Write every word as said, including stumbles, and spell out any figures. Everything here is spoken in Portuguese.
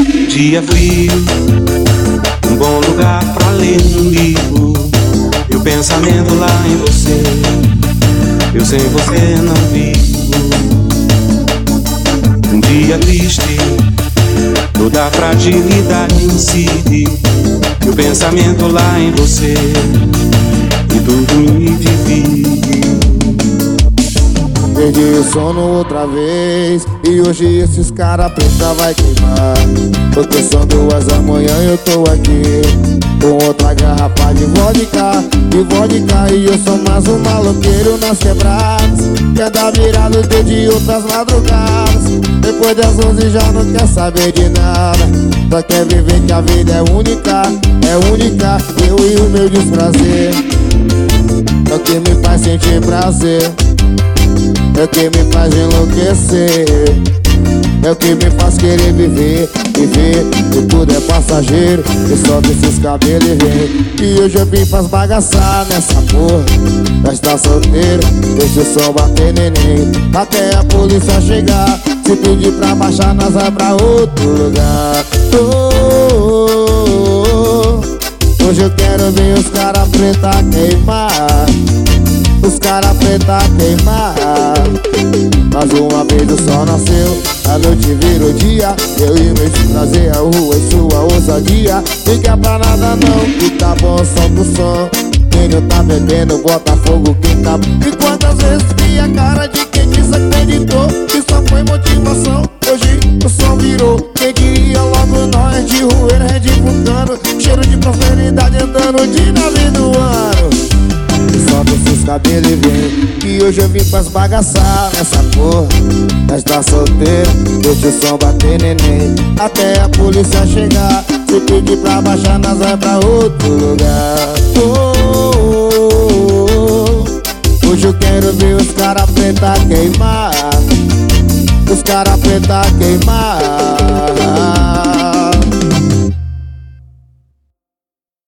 Dia frio, um bom lugar pra ler um livro. E o pensamento lá em você, eu sem você não vivo. Um dia triste, toda a fragilidade incide. E o pensamento lá em você, e tudo me divide. Perdi o sono outra vez, e hoje esses cara preta vai queimar. Porque são duas da manhã e eu tô aqui com outra garrafa de vodka, de vodka. E eu sou mais um maloqueiro nas quebradas, que anda virado desde outras madrugadas. Depois das onze já não quer saber de nada, só quer viver que a vida é única, é única. Eu e o meu desprazer é o que me faz sentir prazer, é o que me faz enlouquecer, é o que me faz querer viver, viver. E tudo é passageiro, e sobe esses cabelos e vem. E hoje eu vim pra bagaçar nessa porra. Nós tá solteiro, deixa o som bater neném, até a polícia chegar. Se pedir pra baixar, nós vai pra outro lugar. Oh, oh, oh. Hoje eu quero ver os cara preta queimar, os cara preta queimar. Mais uma vez o sol nasceu, a noite virou dia. Eu e meu desprazer, a rua e sua ousadia. Fica pra nada não, que tá bom, solta o som. Quem não tá bebendo, bota fogo quem tá. E quantas vezes vi a cara de quem desacreditou, que só foi motivação. Hoje o som virou, quem queria logo nós de roer, red vulcano. Cheiro de prosperidade andando de nave do ano. Sobe esses cabelos e vem, e hoje eu vim pra esbagaçar nessa porra. Nós tá solteiro, deixa o som bater neném, até a polícia chegar. Se pedir pra baixar, nós vai pra outro lugar. Oh, oh, oh. Hoje eu quero ver os cara preta queimar, os cara preta queimar.